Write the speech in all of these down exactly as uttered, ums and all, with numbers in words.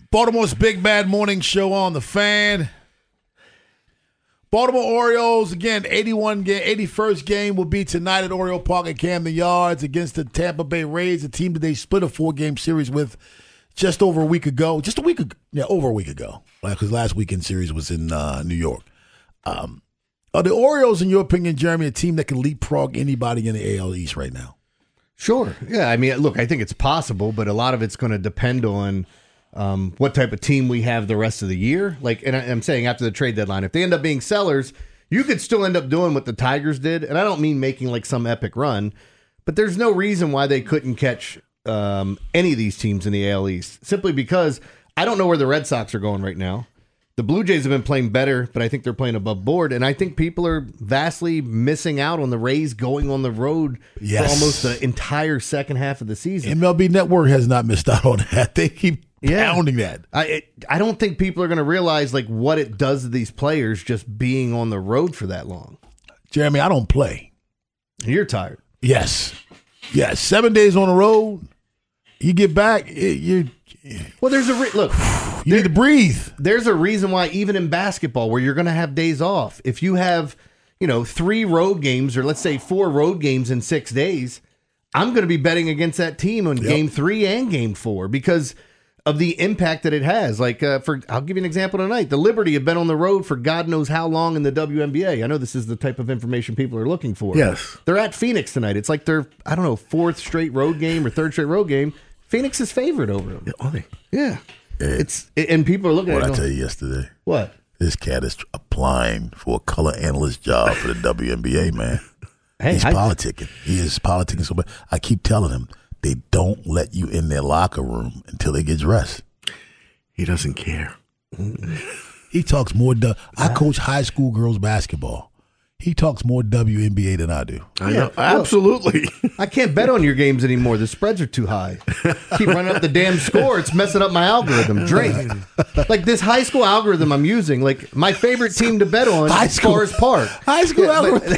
Baltimore's Big Bad Morning Show on the Fan. Baltimore Orioles, again, eighty-one game, eighty-first game will be tonight at Oriole Park at Camden Yards against the Tampa Bay Rays, a team that they split a four-game series with just over a week ago. Just a week ago. Yeah, over a week ago. Because last weekend series was in uh, New York. Um, are the Orioles, in your opinion, Jeremy, a team that can leapfrog anybody in the A L East right now? Sure. Yeah, I mean, look, I think it's possible, but a lot of it's going to depend on um, what type of team we have the rest of the year. Like, and I'm saying after the trade deadline, if they end up being sellers, you could still end up doing what the Tigers did. And I don't mean making like some epic run, but there's no reason why they couldn't catch um, any of these teams in the A L East, simply because I don't know where the Red Sox are going right now. The Blue Jays have been playing better, but I think they're playing above board. And I think people are vastly missing out on the Rays going on the road yes. for almost the entire second half of the season. M L B Network has not missed out on that. They keep yeah. pounding that. I it, I don't think people are going to realize like what it does to these players just being on the road for that long. Jeremy, I don't play. You're tired. Yes. Yes. Seven days on the road. You get back, it, you Well, there's a re- look. You there, need to breathe. There's a reason why even in basketball, where you're going to have days off, if you have, you know, three road games or let's say four road games in six days, I'm going to be betting against that team on yep. game three and game four because of the impact that it has. Like, uh, for I'll give you an example tonight. The Liberty have been on the road for God knows how long in the W N B A. I know this is the type of information people are looking for. Yes. They're at Phoenix tonight. It's like their, I don't know, fourth straight road game or third straight road game. Phoenix is favored over them. Are they? Yeah. It's and people are looking what at it. What I going, tell you yesterday? What? This cat is applying for a color analyst job for the W N B A, man. Hey, He's I, politicking. He is politicking so much. I keep telling him, they don't let you in their locker room until they get dressed. He doesn't care. He talks more. Du- I coach high school girls basketball. He talks more W N B A than I do. I know. Yeah, absolutely. I can't bet on your games anymore. The spreads are too high. Keep running up the damn score. It's messing up my algorithm. Drake. Like this high school algorithm I'm using, like my favorite team to bet on high is school, Forest Park. High school yeah, algorithm.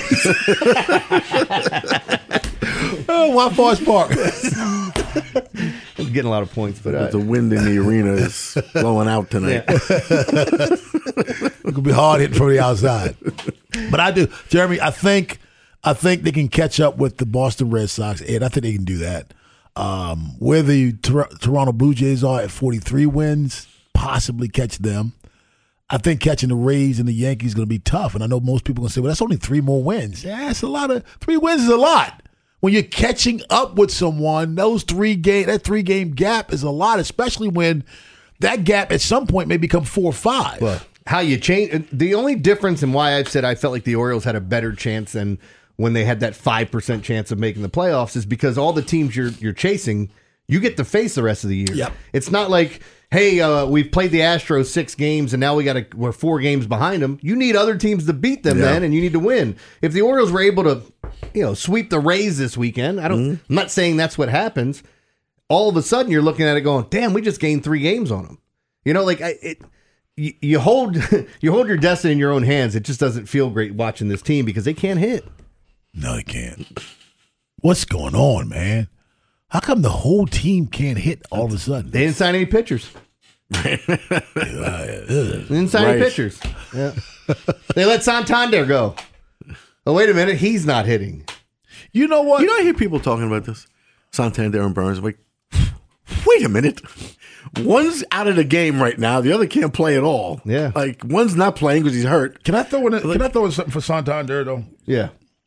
Oh, why Forest Park? I'm getting a lot of points, but, but uh, the wind in the arena is blowing out tonight. Yeah. It's gonna be hard hitting from the outside. But I do, Jeremy. I think, I think they can catch up with the Boston Red Sox, and I think they can do that. Um, where the Tor- Toronto Blue Jays are at forty-three wins, possibly catch them. I think catching the Rays and the Yankees is going to be tough, and I know most people are going to say, "Well, that's only three more wins." Yeah, that's a lot of three wins is a lot. When you're catching up with someone, those three game that three game gap is a lot, especially when that gap at some point may become four or five. Well, how you change the only difference in why I've said I felt like the Orioles had a better chance than when they had that five percent chance of making the playoffs is because all the teams you're you're chasing, you get to face the rest of the year. Yep. It's not like, hey, uh, we've played the Astros six games and now we got to we're four games behind them. You need other teams to beat them, yeah. man, and you need to win. If the Orioles were able to, you know, sweep the Rays this weekend, I don't. Mm-hmm. I'm not saying that's what happens. All of a sudden, you're looking at it going, damn, we just gained three games on them. You know, like I, it. You, you hold you hold your destiny in your own hands. It just doesn't feel great watching this team because they can't hit. No, they can't. What's going on, man? How come the whole team can't hit all of a sudden? They didn't sign any pitchers. They didn't sign right. any pitchers. Yeah. They let Santander go. Oh, wait a minute. He's not hitting. You know what? You know, I hear people talking about this. Santander and Burns. I'm like, wait a minute. One's out of the game right now. The other can't play at all. Yeah. Like, one's not playing because he's hurt. Can I throw in a, Can I throw in something for Santander, though? Yeah.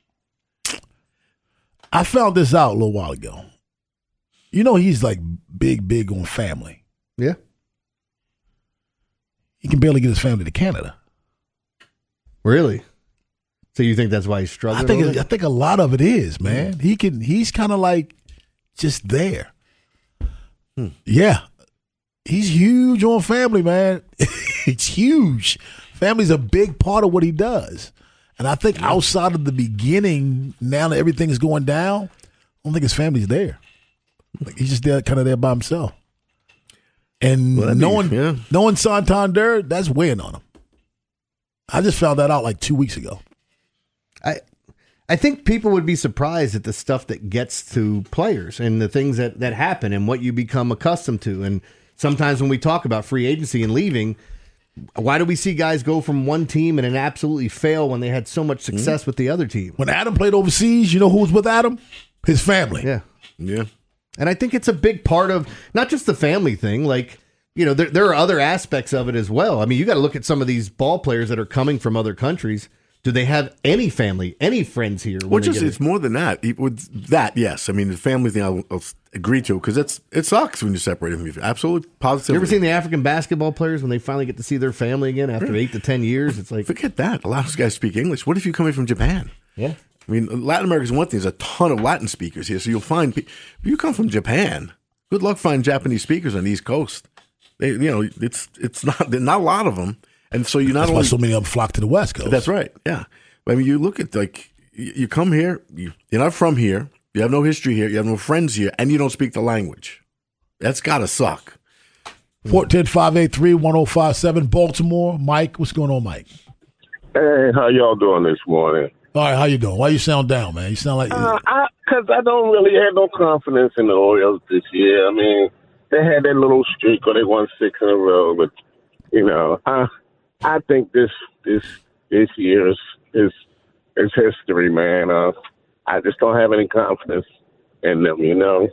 I found this out a little while ago. You know he's like big, big on family. Yeah. He can barely get his family to Canada. Really? So you think that's why he's struggling? I think it, I think a lot of it is, man. He can. He's kind of like just there. Hmm. Yeah. He's huge on family, man. It's huge. Family's a big part of what he does. And I think outside of the beginning, now that everything is going down, I don't think his family's there. Like he's just there, kind of there by himself. And well, knowing, be, yeah. knowing Santander, that's weighing on him. I just found that out like two weeks ago. I I think people would be surprised at the stuff that gets to players and the things that, that happen and what you become accustomed to. And sometimes when we talk about free agency and leaving, why do we see guys go from one team and then absolutely fail when they had so much success mm-hmm. with the other team? When Adam played overseas, you know who was with Adam? His family. Yeah. Yeah. And I think it's a big part of not just the family thing. Like, you know, there, there are other aspects of it as well. I mean, you got to look at some of these ball players that are coming from other countries. Do they have any family, any friends here? Well, just it's more than that. With that, yes. I mean, the family thing I'll, I'll agree to because it's it sucks when you separate them. Absolutely, positively. You ever seen the African basketball players when they finally get to see their family again after yeah. eight to ten years? It's like forget that. A lot of those guys speak English. What if you're coming from Japan? Yeah, I mean, Latin America is one thing. There's a ton of Latin speakers here, so you'll find if you come from Japan. Good luck finding Japanese speakers on the East Coast. They, you know, it's it's not not a lot of them, and so you not that's only why so many of them flock to the West Coast. That's right. Yeah. I mean, you look at, like, you come here, you, you're not from here, you have no history here, you have no friends here, and you don't speak the language. That's got to suck. four one zero, five eight three, one zero five seven, Baltimore. Mike, what's going on, Mike? Hey, how y'all doing this morning? All right, how you doing? Why you sound down, man? You sound like... Uh, I, Because I don't really have no confidence in the Orioles this year. I mean, they had that little streak where they won six in a row, but, you know, I I think this this this year is... It's, it's history, man. Uh, I just don't have any confidence in them, you know?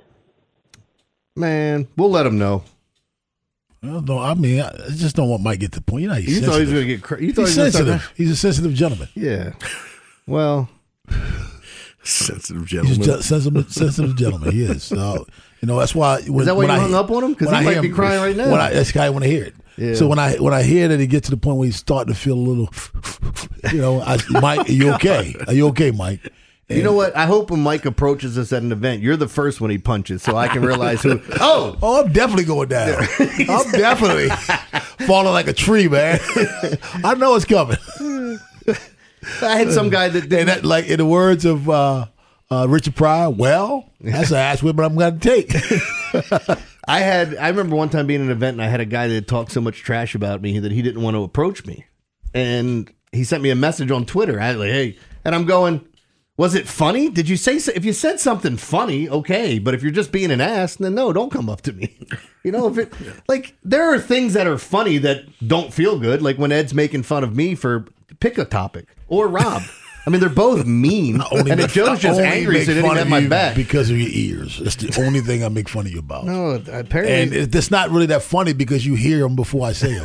Man, we'll let them know. Well, no, I mean, I just don't want Mike to get the point. You know, he's you sensitive. thought he was going to get cra- you thought he's he was sensitive. start- He's a sensitive gentleman. Yeah. Well... sensitive gentleman. He's a sensitive, sensitive gentleman. He is. So, you know, that's why. When, is that why you I, hung up on him? Because he I might him, be crying right now. When I, that's the guy I want to hear it. Yeah. So when I when I hear that he gets to the point where he's starting to feel a little, you know, I, Mike, are you okay? Are you okay, Mike? And, you know what? I hope when Mike approaches us at an event, you're the first one he punches, so I can realize who. Oh, oh, I'm definitely going down. I'm definitely falling like a tree, man. I know it's coming. I had some guy that did that, like in the words of uh, uh, Richard Pryor. Well, that's an ass whipping I'm going to take. I had. I remember one time being at an event and I had a guy that talked so much trash about me that he didn't want to approach me, and he sent me a message on Twitter. I was like, "Hey," and I'm going, "Was it funny? Did you say so? If you said something funny, okay, but if you're just being an ass, then no, don't come up to me." You know, if it like there are things that are funny that don't feel good, like when Ed's making fun of me for pick a topic or Rob. I mean, they're both mean, and make, Joe's just angry, so he didn't have my back because of your ears. That's the only thing I make fun of you about. No, apparently, and it, it's not really that funny because you hear them before I say them.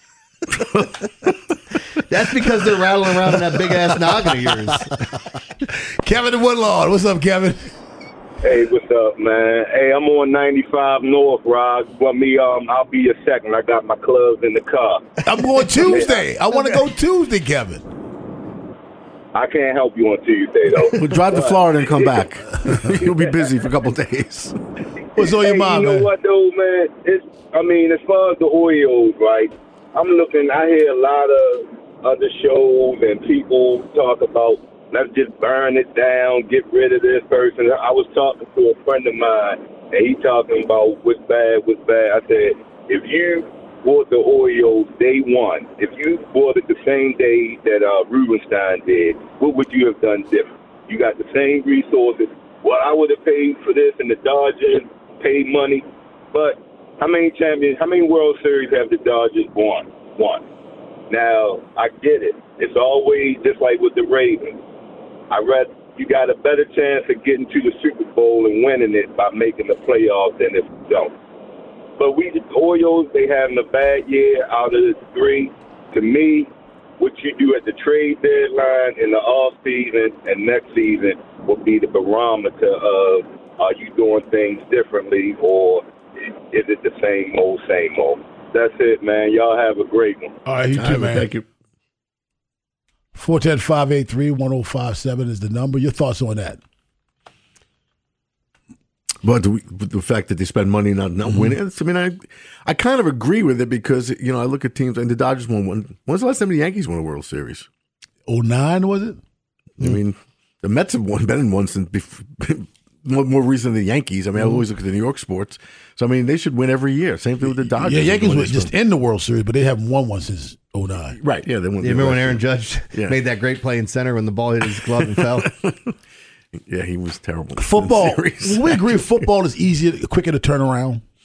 That's because they're rattling around in that big ass noggin of yours. Kevin in Woodlawn, what's up, Kevin? Hey, what's up, man? Hey, I'm on ninety-five North, Rod. Well, me, um, I'll be your second. I got my clubs in the car. I'm going Tuesday. I want to go Tuesday, Kevin. I can't help you on Tuesday, though. We'll drive to Florida and come back. You'll be busy for a couple of days. What's on your hey, mind, you know man? what, though, man? It's, I mean, as far as the Orioles, right, I'm looking, I hear a lot of other shows and people talk about, let's just burn it down, get rid of this person. I was talking to a friend of mine, and he talking about what's bad, what's bad. I said, if you bought the Orioles day one, if you bought it the same day that uh, Rubenstein did, what would you have done different? You got the same resources. Well, I would have paid for this, and the Dodgers paid money. But how many champions, how many World Series have the Dodgers won? One. Now, I get it. It's always just like with the Ravens. I read you got a better chance of getting to the Super Bowl and winning it by making the playoffs than if you don't. But we, the Orioles, they having a bad year out of the three. To me, what you do at the trade deadline in the off season and next season will be the barometer of are you doing things differently or is it the same old, same old? That's it, man. Y'all have a great one. All right, you too, man. Thank you. four one zero, five eight three, one zero five seven is the number. Your thoughts on that? But the, the fact that they spend money not not Mm-hmm. winning, I mean, I I kind of agree with it because, you know, I look at teams, and the Dodgers won one. When was the last time the Yankees won a World Series? oh nine, was it? I mean, the Mets have won, been in one since before, more, more recent than the Yankees. I mean, I always look at the New York sports. So, I mean, they should win every year. Same thing with the Dodgers. Yeah, Yankees were This just one. in the World Series, but they haven't won one since oh nine. Right, yeah. They won. You remember when Aaron Judge Yeah. made that great play in center when the ball hit his glove and fell? Yeah, he was terrible. Football, in the series. we agree football is easier, quicker to turn around.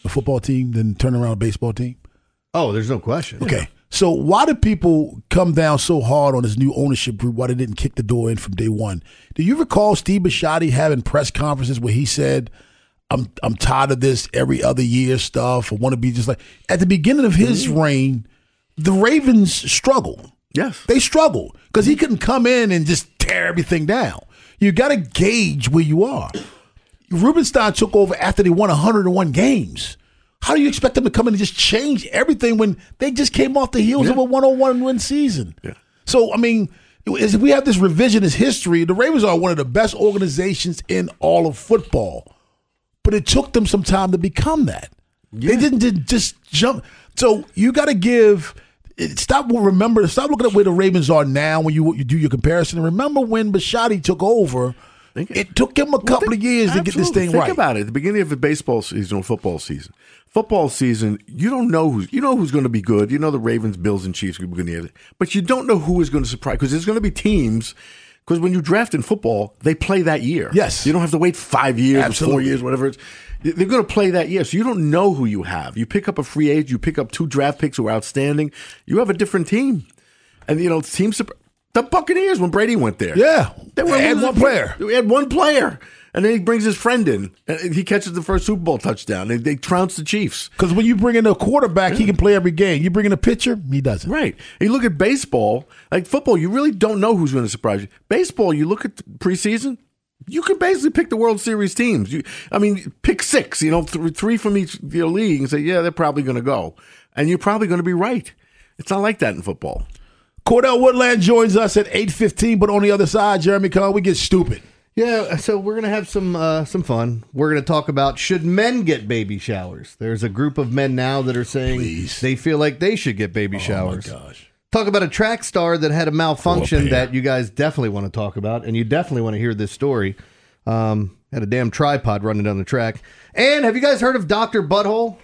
a football team than turning around a baseball team? Oh, there's no question. Okay. So why do people come down so hard on this new ownership group? Why they didn't kick the door in from day one? Do you recall Steve Bisciotti having press conferences where he said, I'm I'm tired of this every other year stuff. I want to be just like – at the beginning of his mm-hmm. reign, the Ravens struggled. Yes. They struggled because he couldn't come in and just tear everything down. You got to gauge where you are. Rubenstein took over after they won one hundred one games. How do you expect them to come in and just change everything when they just came off the heels yeah. of a one oh one win season? Yeah. So, I mean, if we have this revisionist history, the Ravens are one of the best organizations in all of football. But it took them some time to become that. Yeah. They didn't, didn't just jump. So you got to give – stop remember, stop looking at where the Ravens are now when you, you do your comparison. And remember when Bisciotti took over – it took him a couple well, think, of years to get this thing think right. Think about it. At the beginning of a baseball season or football season, football season, you don't know who's you know who's going to be good. You know the Ravens, Bills, and Chiefs are going to get it, but you don't know who is going to surprise because there's going to be teams. Because when you draft in football, they play that year. Yes, you don't have to wait five years, Absolutely. or four years, whatever it's. They're going to play that year, so you don't know who you have. You pick up a free agent, you pick up two draft picks who are outstanding. You have a different team, and you know teams. The Buccaneers, when Brady went there. Yeah. They were had one player. They had one player. And then he brings his friend in. And he catches the first Super Bowl touchdown. And they trounce the Chiefs. Because when you bring in a quarterback, yeah. he can play every game. You bring in a pitcher, he doesn't. Right. And you look at baseball, like football, you really don't know who's going to surprise you. Baseball, you look at the preseason, you can basically pick the World Series teams. You, I mean, pick six, you know, th- three from each your league and say, yeah, they're probably going to go. And you're probably going to be right. It's not like that in football. Cordell Woodland joins us at eight fifteen, but on the other side, Jeremy Cohen, we get stupid. Yeah, so we're going to have some uh, some fun. We're going to talk about should men get baby showers. There's a group of men now that are saying Please. they feel like they should get baby oh showers. Oh, my gosh. Talk about a track star that had a malfunction that you guys definitely want to talk about, and you definitely want to hear this story. Um, had a damn tripod running down the track. And have you guys heard of Doctor Butthole?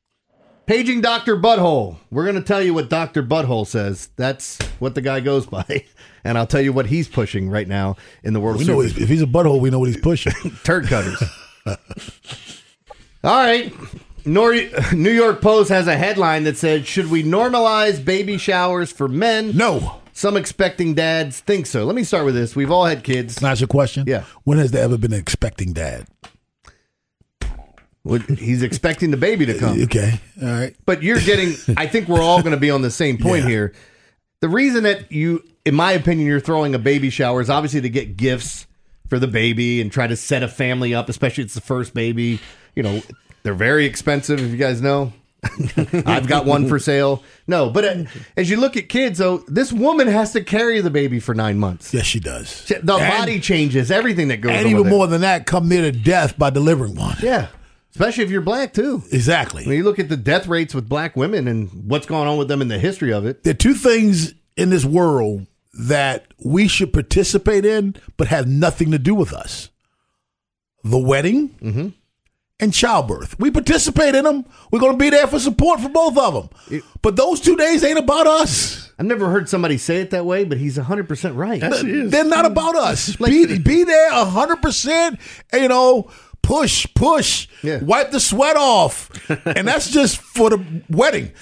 Paging Doctor Butthole. We're going to tell you what Doctor Butthole says. That's what the guy goes by. And I'll tell you what he's pushing right now in the world we of know If he's a butthole, we know what he's pushing. Turd cutters. All right. Nor- New York Post has a headline that said, should we normalize baby showers for men? No. Some expecting dads think so. Let me start with this. We've all had kids. Can I ask you a question? Yeah. When has there ever been an expecting dad? Well, he's expecting the baby to come. Okay. All right. But you're getting, I think we're all going to be on the same point yeah. here. The reason that you, in my opinion, you're throwing a baby shower is obviously to get gifts for the baby and try to set a family up, especially if it's the first baby. You know, they're very expensive, if you guys know. I've got one for sale. No, but uh, as you look at kids, though, this woman has to carry the baby for nine months. Yes, she does. The and, body changes, everything that goes on. And even with more it. than that, come near to death by delivering one. Yeah. Especially if you're black, too. Exactly. When you look at the death rates with black women and what's going on with them in the history of it. There are two things in this world that we should participate in but have nothing to do with us. The wedding mm-hmm. and childbirth. We participate in them. We're going to be there for support for both of them. It, but those two days ain't about us. I've never heard somebody say it that way, but he's one hundred percent right. Yes, he is. They're not about us. Like, be, be there one hundred percent, you know, push, push, yeah. wipe the sweat off. And that's just for the wedding.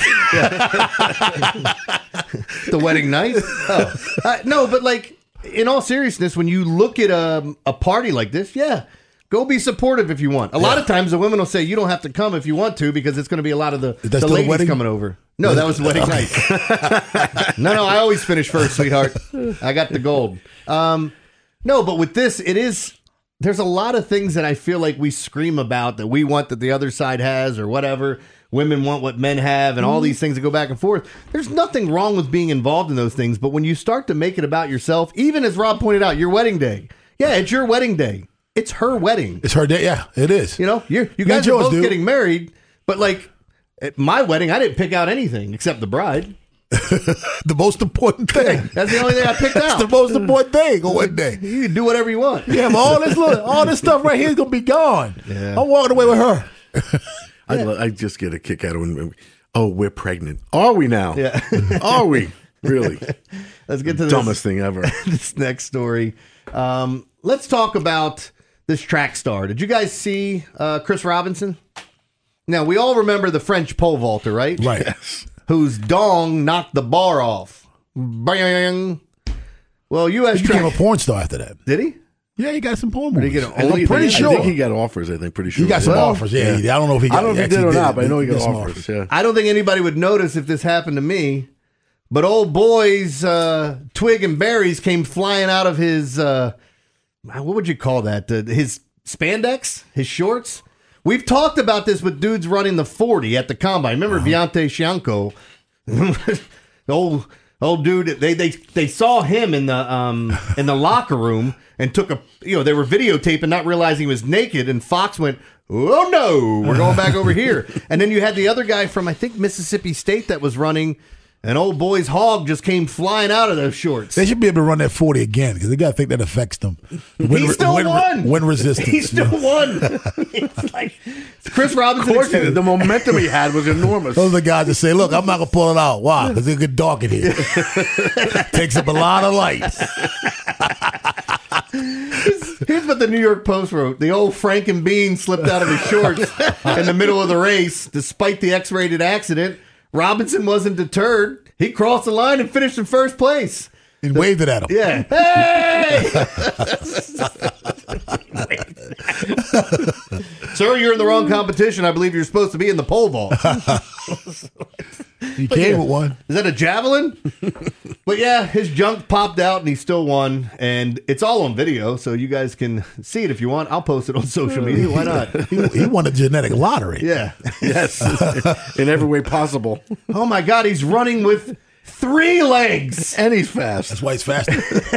The wedding night? Oh. Uh, no, but like, in all seriousness, when you look at a, a party like this, yeah, go be supportive if you want. A yeah. lot of times the women will say, you don't have to come if you want to because it's going to be a lot of the, the ladies wedding? coming over. No, that was the wedding night. no, no, I always finish first, sweetheart. I got the gold. Um, no, but with this, it is... There's a lot of things that I feel like we scream about that we want that the other side has or whatever. Women want what men have and all these things that go back and forth. There's nothing wrong with being involved in those things. But when you start to make it about yourself, even as Rob pointed out, your wedding day. Yeah, it's your wedding day. It's her wedding. It's her day. Yeah, it is. You know, you're, you guys are both dude. getting married. But like at my wedding, I didn't pick out anything except the bride. The most important thing. That's the only thing I picked out. That's the most important thing on one day. You can do whatever you want. Yeah, but all this little, all this stuff right here is gonna be gone. Yeah. I'm walking away with her. I, yeah. I just get a kick out of when. Oh, we're pregnant. Are we now? Yeah. Are we really? Let's get to the dumbest thing ever. This next story. Um, let's talk about this track star. Did you guys see uh, Chris Robinson? Now, we all remember the French pole vaulter, right? Right. Yes. Whose dong knocked the bar off. Bang. Well, U S He became track. a porn star after that. Did he? Yeah, he got some porn Did he movies. get an I'm only- pretty I sure. I think he got offers. I think pretty sure. He got some Well, offers. Yeah, yeah, I don't know if he got I don't know if he actually did or not, but I know he got some offers. Yeah. I don't think anybody would notice if this happened to me. But old boy's uh, twig and berries came flying out of his, uh, what would you call that? Uh, his spandex? His shorts? We've talked about this with dudes running the forty at the combine. Remember uh-huh. Viante Shianko? the old old dude, they, they they saw him in the um in the locker room and took a, you know, they were videotaping, not realizing he was naked, and Fox went, oh no, we're going back over here. And then you had the other guy from, I think, Mississippi State that was running. An old boy's hog just came flying out of those shorts. They should be able to run that forty again because they got to think that affects them. Win, he still win, won. Win resistance. He still won. It's like Chris Robinson. Of course, he did. The momentum he had was enormous. Those are the guys that say, look, I'm not going to pull it out. Why? Because it get dark in here. Takes up a lot of light. Here's what the New York Post wrote. The old Franken Bean slipped out of his shorts in the middle of the race. Despite the X-rated accident, Robinson wasn't deterred. He crossed the line and finished in first place. And the, waved it at him. Yeah. Hey! Sir, you're in the wrong competition. I believe you're supposed to be in the pole vault. He came yeah. with one. Is that a javelin? But yeah, his junk popped out and he still won. And it's all on video, so you guys can see it if you want. I'll post it on social media. Why not? he, he won a genetic lottery. Yeah. Yes. In every way possible. Oh my God, he's running with three legs. And he's fast. That's why he's faster.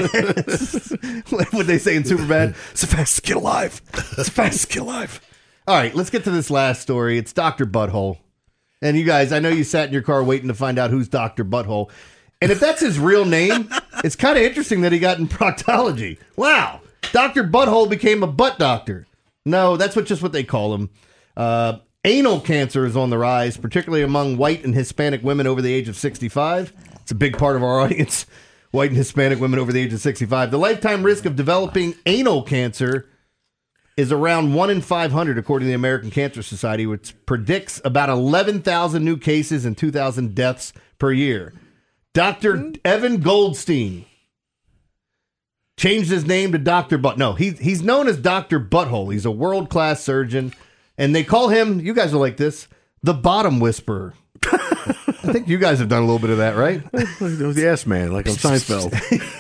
What would they say in Superbad? It's the fastest kid alive. It's the fastest kid alive. All right, let's get to this last story. It's Doctor Butthole. And you guys, I know you sat in your car waiting to find out who's Doctor Butthole. And if that's his real name, it's kind of interesting that he got in proctology. Wow. Doctor Butthole became a butt doctor. No, that's what just what they call him. Uh, anal cancer is on the rise, particularly among white and Hispanic women over the age of sixty-five. It's a big part of our audience, white and Hispanic women over the age of sixty-five. The lifetime risk of developing anal cancer is around one in five hundred, according to the American Cancer Society, which predicts about eleven thousand new cases and two thousand deaths per year. Doctor Evan Goldstein changed his name to Doctor Butt. No, he, he's known as Doctor Butthole. He's a world-class surgeon, and they call him, you guys are like this, the Bottom Whisperer. I think you guys have done a little bit of that, right? It was the S man, like on Seinfeld.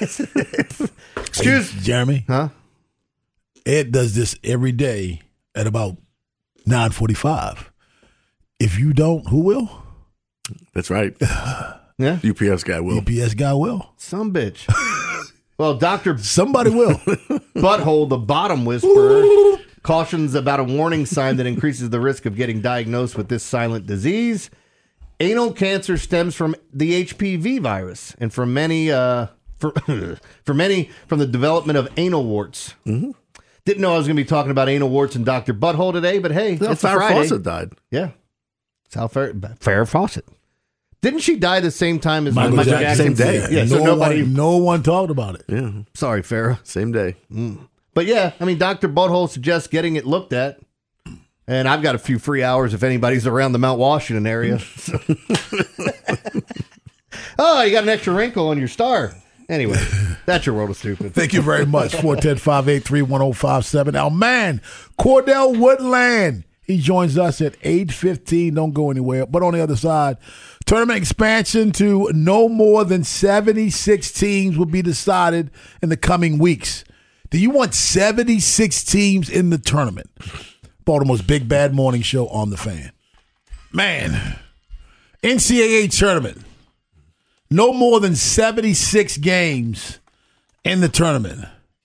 Excuse hey, Jeremy. Huh? Ed does this every day at about nine forty-five. If you don't, who will? That's right. Yeah. U P S guy will. U P S guy will. Some bitch. Well, Doctor Somebody will. Butthole, the Bottom Whisperer, cautions about a warning sign that increases the risk of getting diagnosed with this silent disease. Anal cancer stems from the H P V virus, and from many, uh, for, for many, from the development of anal warts. Mm-hmm. Didn't know I was going to be talking about anal warts and Doctor Butthole today, but hey, no, it's Farrah a Friday. Fawcett died. Yeah, it's how Farrah, Farrah Fawcett. Didn't she die the same time as Michael, Michael Jackson? Jackson? Same day. Yeah, no so nobody. One, no one talked about it. Yeah. Sorry, Farrah. Same day. Mm. But yeah, I mean, Doctor Butthole suggests getting it looked at. And I've got a few free hours if anybody's around the Mount Washington area. Oh, you got an extra wrinkle on your star. Anyway, that's your world of stupid. Thank you very much. four one zero, five eight three, one zero five seven. Our man, Cordell Woodland. He joins us at eight fifteen. Don't go anywhere. But on the other side, tournament expansion to no more than seventy-six teams will be decided in the coming weeks. Do you want seventy-six teams in the tournament? Baltimore's Big Bad Morning Show on the Fan. Man, N C double A tournament. No more than seventy-six games in the tournament.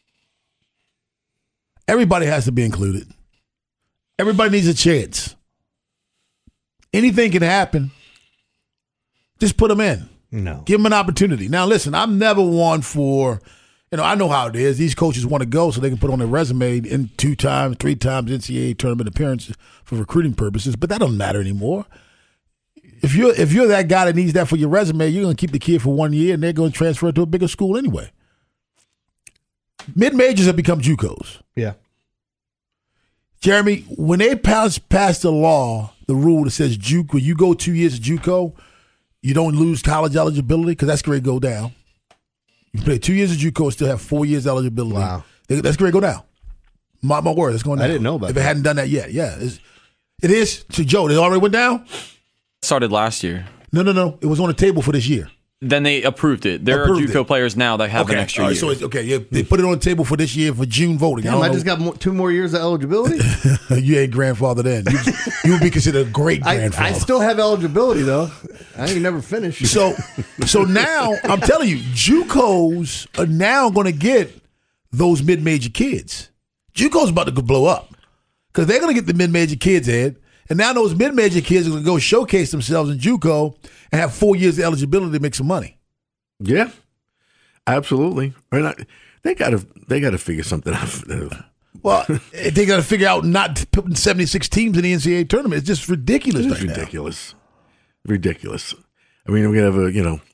Everybody has to be included. Everybody needs a chance. Anything can happen. Just put them in. No. Give them an opportunity. Now, listen, I'm never one for, you know, I know how it is. These coaches want to go so they can put on their resume in two times, three times N C double A tournament appearances for recruiting purposes, but that don't matter anymore. If you're if you're that guy that needs that for your resume, you're going to keep the kid for one year, and they're going to transfer to a bigger school anyway. Mid-majors have become JUCOs. Yeah. Jeremy, when they passed, passed a law the rule that says Juke, when you go two years of JUCO, you don't lose college eligibility because that's going to go down. You play two years of JUCO and still have four years eligibility. Wow. That's going to go down. My, my word, it's going down. I didn't know about if that. If it hadn't done that yet, yeah. It's, it is. To Joe, it already went down? Started last year. No, no, no. It was on the table for this year. Then they approved it. There Approved are JUCO it. players now that have Okay. an extra All right, year. so it's, okay, yeah, they put it on the table for this year for June voting. Damn, I, I, don't just got more, two more years of eligibility. know. You ain't grandfathered in. You, you would be considered a great I, grandfather. I still have eligibility though. I ain't never finished. So, so now I'm telling you, JUCOs are now going to get those mid-major kids. JUCO's about to go blow up because they're going to get the mid-major kids in, and now those mid-major kids are going to go showcase themselves in JUCO and have four years of eligibility to make some money. Yeah, absolutely. Or not, they got to they got to figure something out. Well, they got to figure out not putting seventy-six teams in the N C double A tournament. It's just ridiculous. It's right now. ridiculous, ridiculous. I mean, we have a you know,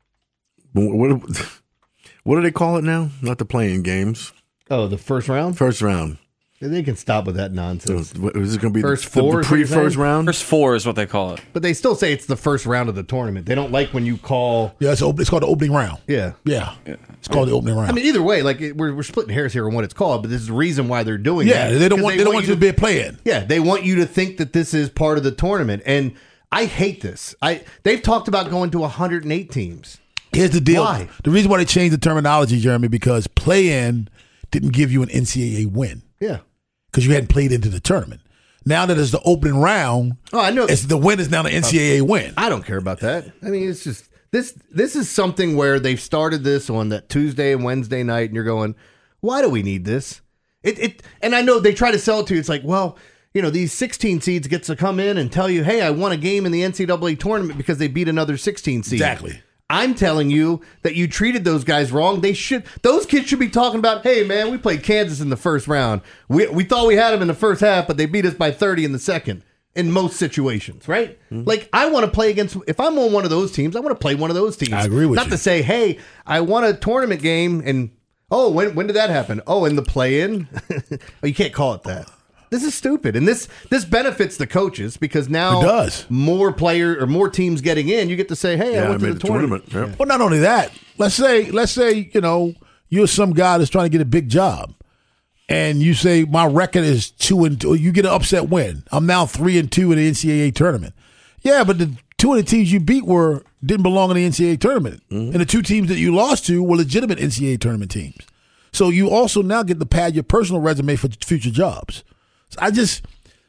what what do they call it now? Not the playing games. Oh, the first round. First round. They can stop with that nonsense. So, what, is it going to be First the, four, the, is the what you're pre-first saying? round? First four is what they call it. But they still say it's the first round of the tournament. They don't like when you call. Yeah, it's, op- it's called the opening round. Yeah. Yeah, it's called the opening round. I mean, either way, like it, we're we're splitting hairs here on what it's called, but this is the reason why they're doing yeah, that. they don't 'Cause want they don't want you to be a play-in. Yeah, they want you to think that this is part of the tournament, and I hate this. I they've talked about going to one hundred eight teams. Here's the deal. Why? The reason why they changed the terminology, Jeremy, because play-in didn't give you an N C double A win Yeah. because you hadn't played into the tournament. Now that it's the opening round, Oh, I know. it's the win is now the N C double A win. I don't care about that. I mean, it's just this. This is something where they've started this on that Tuesday and Wednesday night, and you're going, "Why do we need this?" It. It. And I know they try to sell it to you. It's like, well, you know, these sixteen seeds get to come in and tell you, "Hey, I won a game in the N C double A tournament because they beat another sixteen seed." Exactly. I'm telling you that you treated those guys wrong. They should. Those kids should be talking about, "Hey, man, we played Kansas in the first round. We we thought we had them in the first half, but they beat us by thirty in the second." In most situations, right? Mm-hmm. Like I want to play against. If I'm on one of those teams, I want to play one of those teams. I agree with Not you. to say, "Hey, I won a tournament game," and oh, when when did that happen? Oh, in the play-in. Oh, you can't call it that. This is stupid, and this this benefits the coaches because now It does. more player or more teams getting in. You get to say, "Hey, I Yeah, I went to made the the tournament." tournament. Yeah. Well, not only that, let's say, let's say, you know, you're some guy that's trying to get a big job, and you say my record is two and two. You get an upset win. I'm now three and two in the N C double A tournament. Yeah, but the two of the teams you beat were didn't belong in the N C double A tournament, and the two teams that you lost to were legitimate N C double A tournament teams. So you also now get to pad your personal resume for future jobs. So I just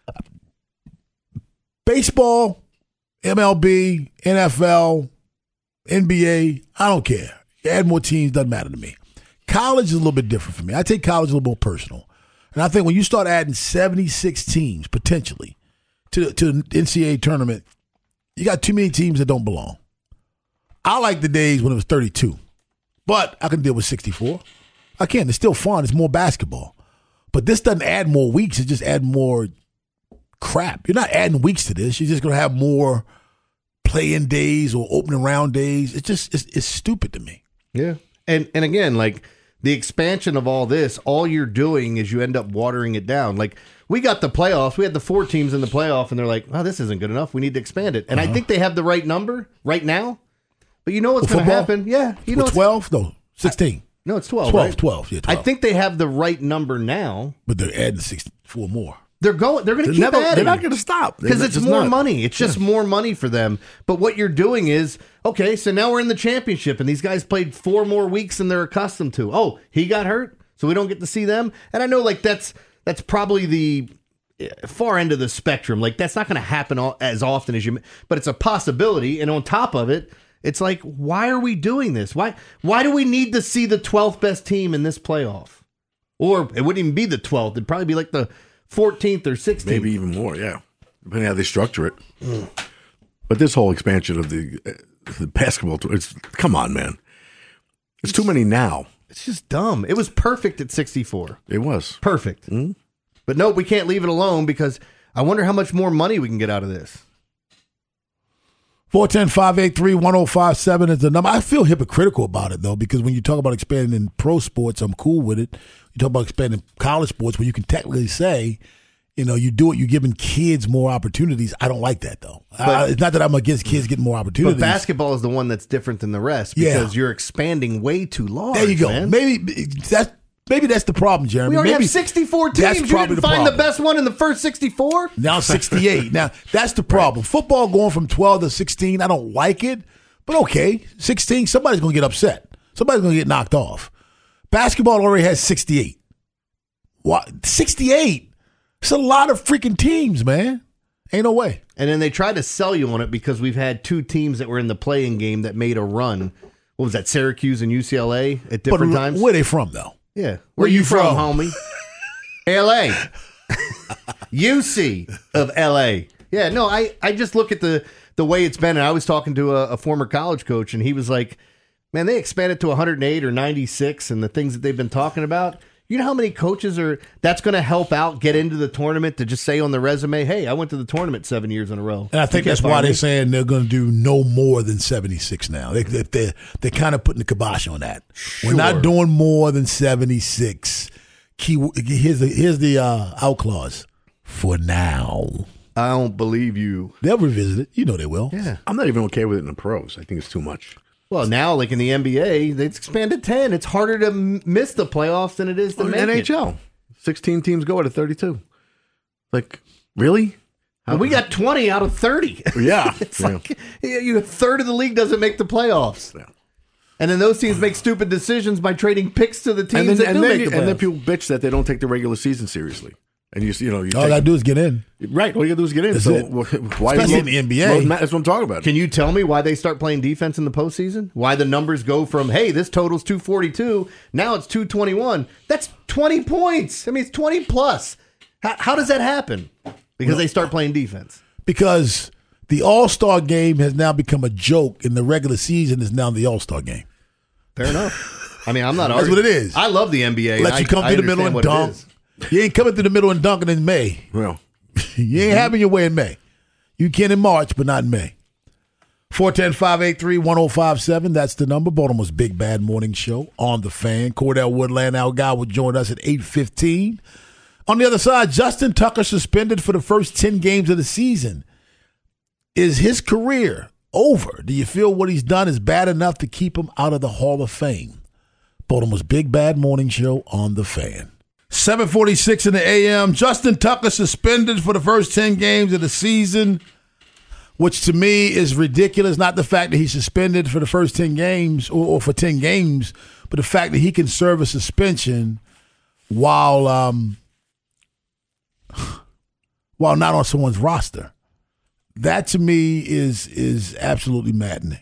baseball, M L B, N F L, N B A, I don't care. Add more teams, doesn't matter to me. College is a little bit different for me. I take college a little more personal. And I think when you start adding seventy-six teams, potentially, to the, to the N C double A tournament, you got too many teams that don't belong. I like the days when it was thirty-two. But I can deal with sixty-four. I can. It's still fun. It's more basketball. But this doesn't add more weeks. It just add more crap. You're not adding weeks to this. You're just going to have more play-in days or opening round days. It's just it's, it's stupid to me. Yeah. And and again, like the expansion of all this, all you're doing is you end up watering it down. Like we got the playoffs, we had the four teams in the playoff, and they're like, "Oh, this isn't good enough. We need to expand it." And Uh-huh. I think they have the right number right now. But you know what's With going to football? happen? Yeah, you know, With what's- twelve? No, sixteen. no, it's twelve. twelve, right? twelve. Yeah, twelve. I think they have the right number now. But they're adding sixty-four more. They're going. They're going to They're, keep never, they're adding. not going to stop Because They're it's just more not. money. It's just more money for them. But what you're doing is, okay, so now we're in the championship, and these guys played four more weeks than they're accustomed to. Oh, he got hurt, so we don't get to see them. And I know, like, that's that's probably the far end of the spectrum. Like, that's not going to happen all, as often as you, but it's a possibility. And on top of it, it's like, why are we doing this? Why why do we need to see the twelfth best team in this playoff? Or it wouldn't even be the twelfth. It'd probably be like the fourteenth or sixteenth. Maybe even more, yeah, depending how they structure it. But this whole expansion of the, uh, the basketball, tour, it's come on, man. It's too many now. It's just dumb. It was perfect at sixty-four. It was. Perfect. But no, we can't leave it alone because I wonder how much more money we can get out of this. four one zero, five eight three, one zero five seven is the number. I feel hypocritical about it, though, because when you talk about expanding in pro sports, I'm cool with it. You talk about expanding college sports where you can technically say You know, you do it, you're giving kids more opportunities. I don't like that, though. But, I, it's not that I'm against kids getting more opportunities. But basketball is the one that's different than the rest because Yeah. you're expanding way too large. There you go. Man. Maybe that's maybe that's the problem, Jeremy. We already maybe have sixty-four teams. That's You probably didn't the find problem. the best one in the first sixty-four? Now sixty-eight. Now, that's the problem. Football going from twelve to sixteen, I don't like it. But okay, sixteen, somebody's going to get upset. Somebody's going to get knocked off. Basketball already has sixty-eight. What? sixty-eight? It's a lot of freaking teams, man. Ain't no way. And then they tried to sell you on it because we've had two teams that were in the playing game that made a run. What was that, Syracuse and U C L A at different but times? where they from, though? Yeah. Where you from? homie? L A. U C of L A. Yeah, no, I, I just look at the, the way it's been. And I was talking to a, a former college coach, and he was like, man, they expanded to one hundred eight or ninety-six and the things that they've been talking about. You know how many coaches are that's going to help out get into the tournament to just say on the resume, hey, I went to the tournament seven years in a row. And I think You that's can't why fire they're me. saying they're going to do no more than seventy-six now. They, they, they're they're kind of putting the kibosh on that. We're Sure. not doing more than seventy-six. Key, here's the, here's the uh, out clause. For now. I don't believe you. They'll revisit it. You know they will. Yeah. I'm not even okay with it in the pros. I think it's too much. Well, now, like in the N B A, they've expanded ten. It's harder to m- miss the playoffs than it is to Or make N it. H L, sixteen teams go out of thirty-two. Like, really? And we got twenty out of thirty. Yeah. It's Yeah. like you, you, a third of the league doesn't make the playoffs. Yeah. And then those teams make stupid decisions by trading picks to the teams and then, that and do then, make you- the playoffs. and then people bitch that they don't take the regular season seriously. And you, you know, you All I take, got to do is get in. right? All you got to do is get in. That's so it. why Especially in the N B A. Well, that's what I'm talking about. Can you tell me why they start playing defense in the postseason? Why the numbers go from, hey, this total's two forty-two, now it's two twenty-one. That's twenty points. I mean, it's twenty plus. How, how does that happen? Because they start playing defense. Because the All-Star game has now become a joke, and the regular season is now the All-Star game. Fair enough. I mean, I'm not That's arguing. what it is. I love the N B A. Let and you I- come I through the middle understand and what it dunk. is. You ain't coming through the middle and dunking in May. Well, You ain't having your way in May. You can in March, but not in May. four one zero, five eight three, one zero five seven. That's the number. Baltimore's Big Bad Morning Show on the Fan. Cordell Woodland, our guy, will join us at eight fifteen. On the other side, Justin Tucker suspended for the first ten games of the season. Is his career over? Do you feel what he's done is bad enough to keep him out of the Hall of Fame? Baltimore's Big Bad Morning Show on the Fan. seven forty-six in the A M. Justin Tucker suspended for the first ten games of the season, which to me is ridiculous. Not the fact that he's suspended for the first ten games or, or for ten games, but the fact that he can serve a suspension while um, while not on someone's roster. That to me is is absolutely maddening.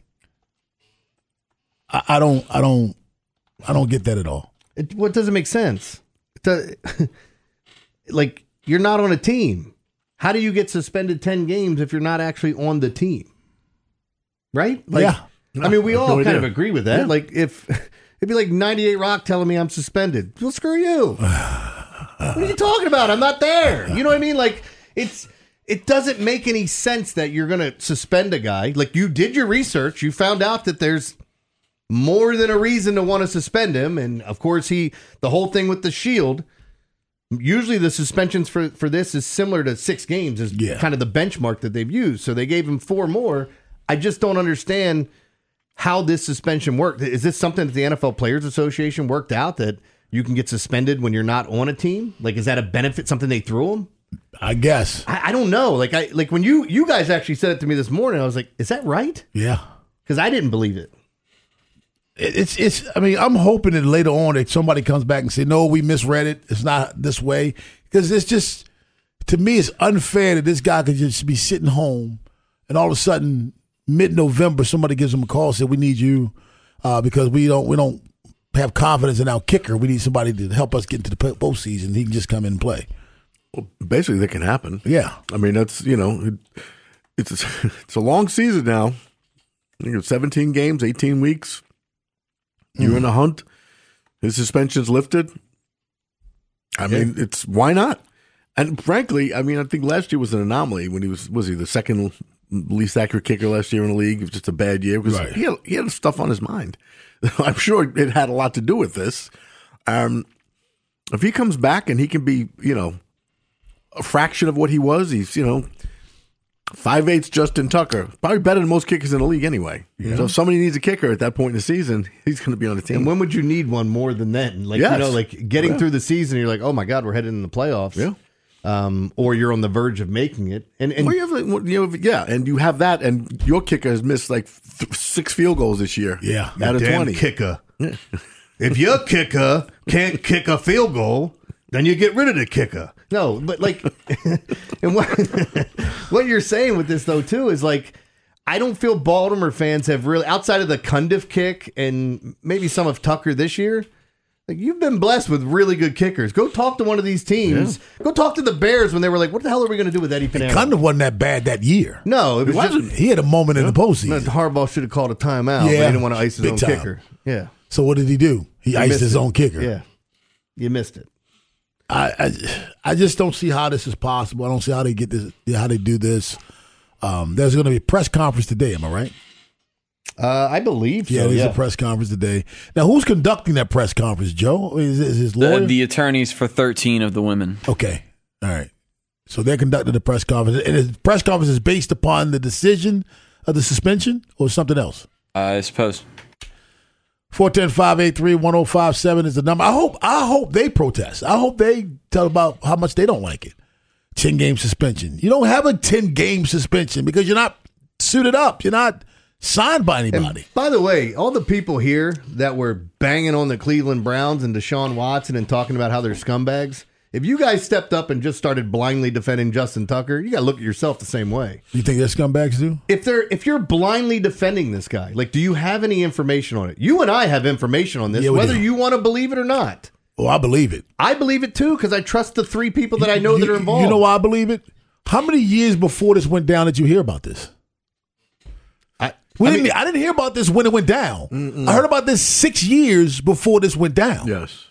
I, I don't I don't I don't get that at all. It, what doesn't make sense? It does- like, you're not on a team. How do you get suspended ten games if you're not actually on the team? Right? Like, Yeah. I mean, we No, all no kind idea. of agree with that. Yeah. Like, if it'd be like ninety-eight Rock telling me I'm suspended. Well, screw you. What are you talking about? I'm not there. You know what I mean? Like, it's it doesn't make any sense that you're going to suspend a guy. Like, you did your research. You found out that there's more than a reason to want to suspend him. And of course, he, the whole thing with the shield, usually the suspensions for, for this is similar to six games, is Yeah. kind of the benchmark that they've used. So they gave him four more. I just don't understand how this suspension worked. Is this something that the N F L Players Association worked out, that you can get suspended when you're not on a team? Like, is that a benefit, something they threw him? I guess. I, I don't know. Like, I like when you you guys actually said it to me this morning, I was like, is that right? Yeah. Because I didn't believe it. It- It's it's. I mean, I'm hoping that later on that somebody comes back and say, "No, we misread it. It's not this way." Because it's just, to me, it's unfair that this guy could just be sitting home, and all of a sudden, mid-November, somebody gives him a call and said, "We need you uh, because we don't we don't have confidence in our kicker. We need somebody to help us get into the po- postseason. He can just come in and play." well, basically, that can happen. Yeah. I mean, that's, you know, it, it's it's a long season now. You know, seventeen games, eighteen weeks. You're in a hunt. His suspension's lifted. I mean, it's why not? And frankly, I mean, I think last year was an anomaly when he was was he the second least accurate kicker last year in the league. It was just a bad year because Right. he had, he had stuff on his mind. I'm sure it had a lot to do with this. Um, if he comes back and he can be, you know, a fraction of what he was. He's, you know, five eighths Justin Tucker. Probably better than most kickers in the league anyway. Yeah. So if somebody needs a kicker at that point in the season, he's going to be on the team. And when would you need one more than then? Like, yes. you know, like getting yeah. through the season, you're like, oh my God, we're heading in the playoffs. Yeah. Um, or you're on the verge of making it. And, and well, you have, like, you know, yeah, and you have that, and your kicker has missed like th- six field goals this year. Yeah. Out of damn twenty. Kicker. If your kicker can't kick a field goal, then you get rid of the kicker. No, but like, and what, what you're saying with this though too is like, I don't feel Baltimore fans have really, outside of the Cundiff kick and maybe some of Tucker this year, like you've been blessed with really good kickers. Go talk to one of these teams. Yeah. Go talk to the Bears when they were like, what the hell are we going to do with Eddie Pinero? Cundiff wasn't that bad that year. No, it was It wasn't. just, He had a moment in the postseason. Harbaugh should have called a timeout. Yeah, but he didn't want to ice his big own time. kicker. Yeah. So what did he do? He, You iced missed his it. own kicker. Yeah. You missed it. I, I I just don't see how this is possible. I don't see how they get this, how they do this. Um, there's going to be a press conference today. Am I right? Uh, I believe Yeah, so. there's Yeah. a press conference today. Now, who's conducting that press conference, Joe? Is, is his lawyer? The, the attorneys for thirteen of the women. Okay. All right. So they're conducting the press conference. And the press conference is based upon the decision of the suspension or something else? I suppose. four one zero, five eight three, one zero five seven is the number. I hope I hope they protest. I hope they tell about how much they don't like it. ten-game suspension. You don't have a ten-game suspension because you're not suited up. You're not signed by anybody. And by the way, all the people here that were banging on the Cleveland Browns and Deshaun Watson and talking about how they're scumbags, if you guys stepped up and just started blindly defending Justin Tucker, you got to look at yourself the same way. You think they're scumbags too? If they're if you're blindly defending this guy, like, do you have any information on it? You and I have information on this, Yeah, we whether do. you want to believe it or not. Oh, I believe it. I believe it too because I trust the three people that I know You- that are involved. You know why I believe it? How many years before this went down did you hear about this? I, We I didn't, mean, I didn't hear about this when it went down. I heard about this six years before this went down. Yes.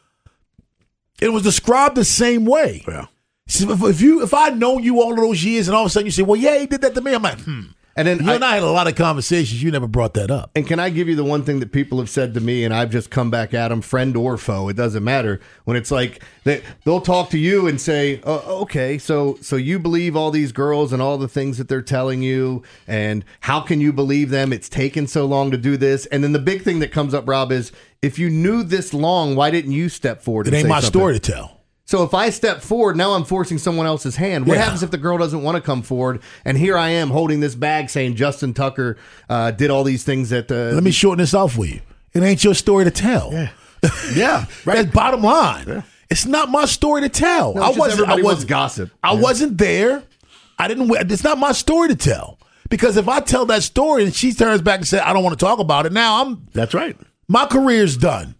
It was described the same way. Yeah. So if, if you, if I'd known you all of those years, and all of a sudden you say, "Well, yeah, he did that to me," I'm like, "Hmm." and then You I, and I had a lot of conversations. You never brought that up. And can I give you the one thing that people have said to me, and I've just come back at them, friend or foe, it doesn't matter. When it's like they they'll talk to you and say, oh, "Okay, so so you believe all these girls and all the things that they're telling you, and how can you believe them? It's taken so long to do this." And then the big thing that comes up, Rob, is if you knew this long, why didn't you step forward? It and ain't say my something? story to tell. So if I step forward, now I'm forcing someone else's hand. What Yeah. happens if the girl doesn't want to come forward? And here I am holding this bag saying Justin Tucker uh, did all these things that. Uh, Let me shorten this off for you. It ain't your story to tell. Yeah, Yeah. Right. That's bottom line. It's not my story to tell. No, I it's just wasn't. I everybody wants wasn't gossip. I Yeah. wasn't there. I didn't. It's not my story to tell because if I tell that story and she turns back and says, "I don't want to talk about it," now I'm That's right. my career's done.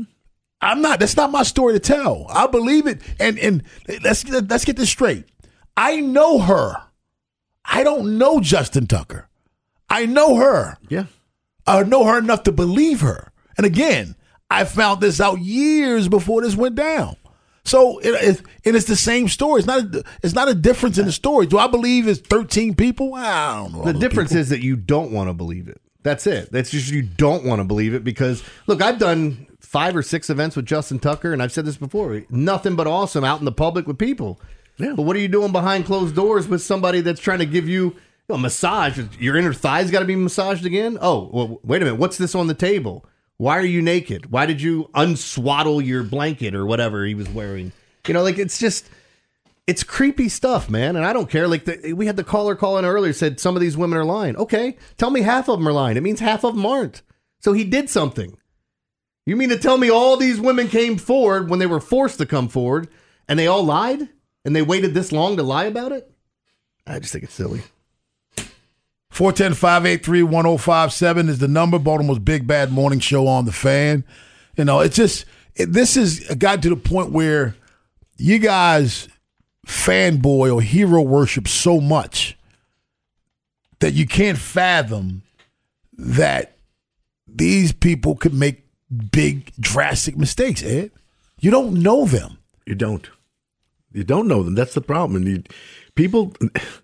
I'm not. That's not my story to tell. I believe it. And and let's let's get this straight. I know her. I don't know Justin Tucker. I know her. Yeah. I know her enough to believe her. And again, I found this out years before this went down. So it, it, it is the same story. It's not. A, it's not a difference in the story. Do I believe it's thirteen people? I don't know. all The those difference people. is that you don't want to believe it. That's it. That's just you don't want to believe it because, look, I've done five or six events with Justin Tucker, and I've said this before, nothing but awesome out in the public with people. Yeah. But what are you doing behind closed doors with somebody that's trying to give you a massage? Your inner thighs got to be massaged again? Oh, well, wait a minute. What's this on the table? Why are you naked? Why did you unswaddle your blanket or whatever he was wearing? You know, like it's just, it's creepy stuff, man. And I don't care. Like the, we had the caller call in earlier, said some of these women are lying. Okay, tell me half of them are lying. It means half of them aren't. So he did something. You mean to tell me all these women came forward when they were forced to come forward and they all lied? And they waited this long to lie about it? I just think it's silly. four one zero, five eight three, one zero five seven is the number. Baltimore's Big Bad Morning Show on the Fan. You know, it's just, it, this has got to the point where you guys fanboy or hero worship so much that you can't fathom that these people could make big, drastic mistakes, Ed. You don't know them. You don't. You don't know them. That's the problem. And you, people,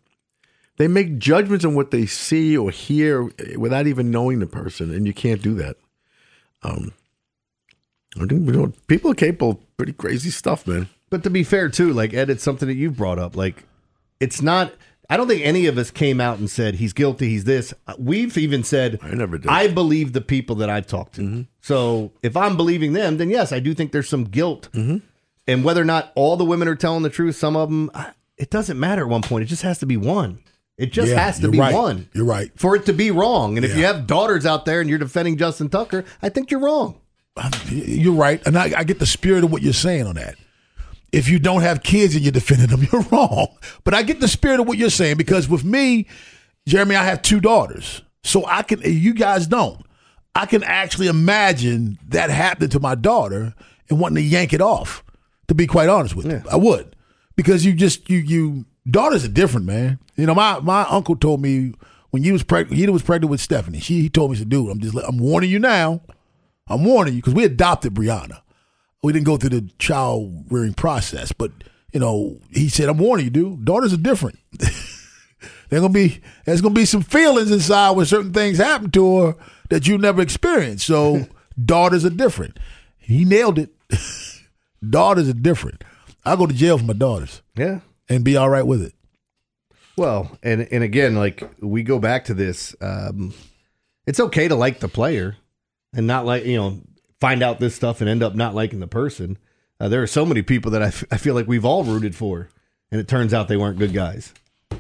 they make judgments on what they see or hear without even knowing the person, and you can't do that. Um, I think you know, people are capable of pretty crazy stuff, man. But to be fair, too, like, Ed, it's something that you've brought up. Like, it's not, I don't think any of us came out and said, he's guilty, he's this. We've even said, I never did. I believe the people that I've talked to. Mm-hmm. So if I'm believing them, then yes, I do think there's some guilt. Mm-hmm. And whether or not all the women are telling the truth, some of them, it doesn't matter at one point. It just has to be one. It just Yeah, has to you're be right. one. You're right. For it to be wrong. And if Yeah. you have daughters out there and you're defending Justin Tucker, I think you're wrong. You're right. And I, I get the spirit of what you're saying on that. If you don't have kids and you're defending them, you're wrong. But I get the spirit of what you're saying because with me, Jeremy, I have two daughters. So I can, you guys don't. I can actually imagine that happening to my daughter and wanting to yank it off, to be quite honest with you. I would. Because you just, you, you, daughters are different, man. You know, my, my uncle told me when he was pregnant, he was pregnant with Stephanie. She, he told me, he said, dude, I'm just, I'm warning you now. I'm warning you because we adopted Brianna. We didn't go through the child rearing process, but you know, he said, "I'm warning you, dude. Daughters are different. They're gonna be there's gonna be some feelings inside when certain things happen to her that you never experienced. So daughters are different." He nailed it. Daughters are different. I go to jail for my daughters. Yeah, and be all right with it. Well, and and again, like we go back to this. Um, it's okay to like the player and not like you know. find out this stuff and end up not liking the person. Uh, there are so many people that I, f- I feel like we've all rooted for, and it turns out they weren't good guys.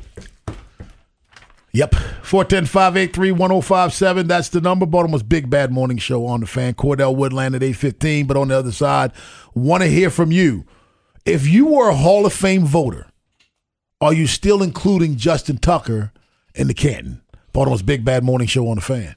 Yep. four one zero, five eight three, one zero five seven. That's the number. Baltimore's Big Bad Morning Show on the Fan. Cordell Woodland at eight fifteen. But on the other side, want to hear from you. If you were a Hall of Fame voter, are you still including Justin Tucker in the Canton? Baltimore's Big Bad Morning Show on the Fan.